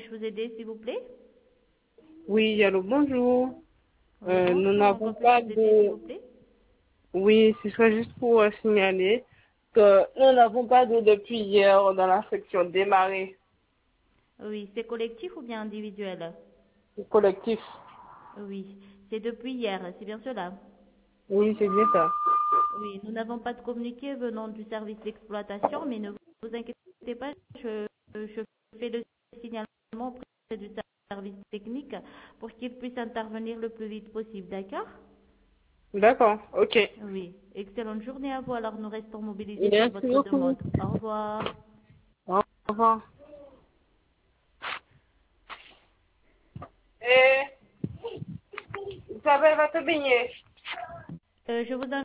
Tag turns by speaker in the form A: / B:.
A: puis-je vous aider, s'il vous plaît?
B: Oui, allô, bonjour.
A: Oui,
B: Nous
A: bonjour, en
B: n'avons
A: quoi puis-je
B: pas
A: vous aider, s'il
B: de...
A: vous plaît?
B: Oui, ce serait juste pour signaler que nous n'avons pas d'eau depuis hier dans la section démarrée
A: Oui, c'est collectif ou bien individuel?
B: du collectif.
A: Oui, c'est depuis hier, c'est bien cela?
B: Oui, c'est bien ça.
A: Oui, nous n'avons pas de communiqué venant du service d'exploitation, mais ne vous inquiétez pas, je fais le signalement auprès du service technique pour qu'il puisse intervenir le plus vite possible, d'accord?
B: D'accord, ok.
A: Oui, excellente journée à vous, alors nous restons mobilisés sur
B: Merci
A: votre demande.
B: beaucoup.
A: Au revoir.
B: Au revoir. Isabelle va te baigner.
A: Je vous